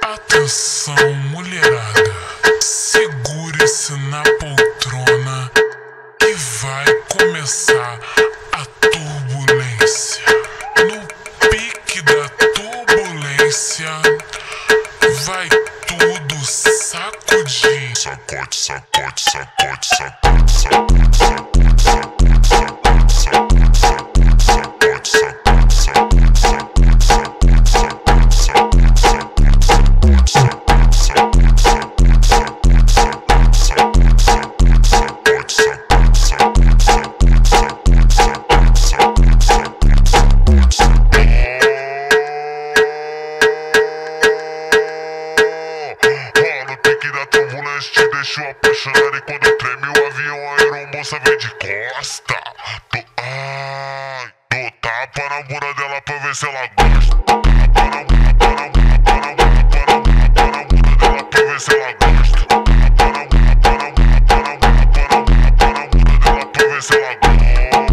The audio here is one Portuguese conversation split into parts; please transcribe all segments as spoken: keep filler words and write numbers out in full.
Atenção, mulherada, segure-se na poltrona que vai começar a turbulência. No pique da turbulência vai tudo sacudir. Sacode, sacode, sacode, sacode, sacode, sacode, sacode, sacode, sacode, sacode, sacode, te deixou apaixonado e quando treme o avião, a aeromoça vem de costa. Tu, ai, tu tapa na bunda dela pra ver se ela gosta. Tapa na bunda, tapa na bunda, tapa na bunda, tapa na bunda, tapa na bunda dela pra ver se ela gosta. Tapa na bunda, tapa na bunda, tapa na bunda, tapa na bunda, tapa na bunda dela pra ver se ela gosta.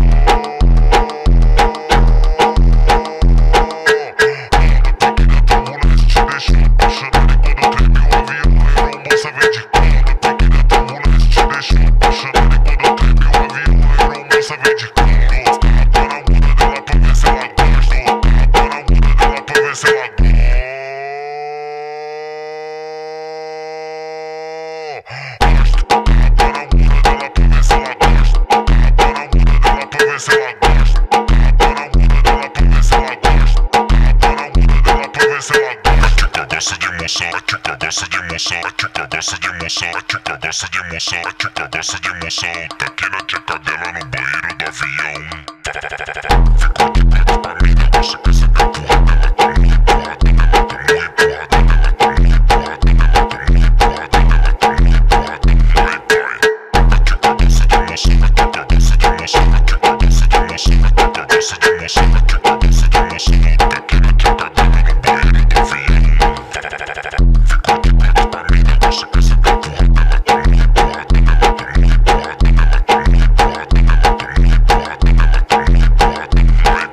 Gosta de emoção, a tchuca gosta de emoção, a tchuca gosta de emoção, a tchuca gosta de emoção, a tchuca gosta de emoção. Tá aqui na tcheca dela no banheiro do avião. Ficou de quatro pra mim, negócio que essa empurra dela tá muito empurrada, dela tá muito empurrada, dela tá muito empurrada, dela tá muito empurrada, dela tá muito empurrada. Vai, vai. A tchuca gosta de emoção, a tchuca gosta de emoção, a tchuca gosta de emoção, a tchuca gosta de emoção, a tchuca gosta de emoção. Tá aqui na tcheca dela no banheiro do avião. Ficou de quatro pra mim, negócio que essa empurra dela tá muito empurrada, dela tá muito empurrada, dela tá muito empurrada, dela tá muito empurrada, dela tá muito empurrada. Vai,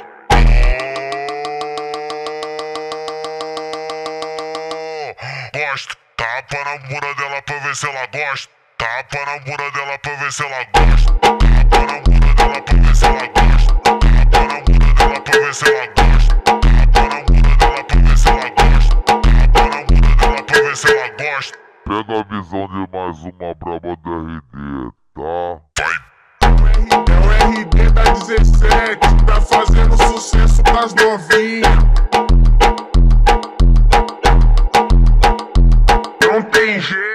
vai. Gosta, tapa na bunda dela pra ver se ela gosta. Tapa na bunda dela pra ver se ela gosta. Tapa na bunda dela pra ver se ela gosta. Tapa na bunda dela pra ver se ela gosta. Tapa na bunda dela pra ver se ela gosta. Tapa na bunda dela pra ver se ela gosta. Pega a visão de mais uma braba do R D, tá? É o R D da dezessete, tá fazendo sucesso pras novinhas. Não tem jeito.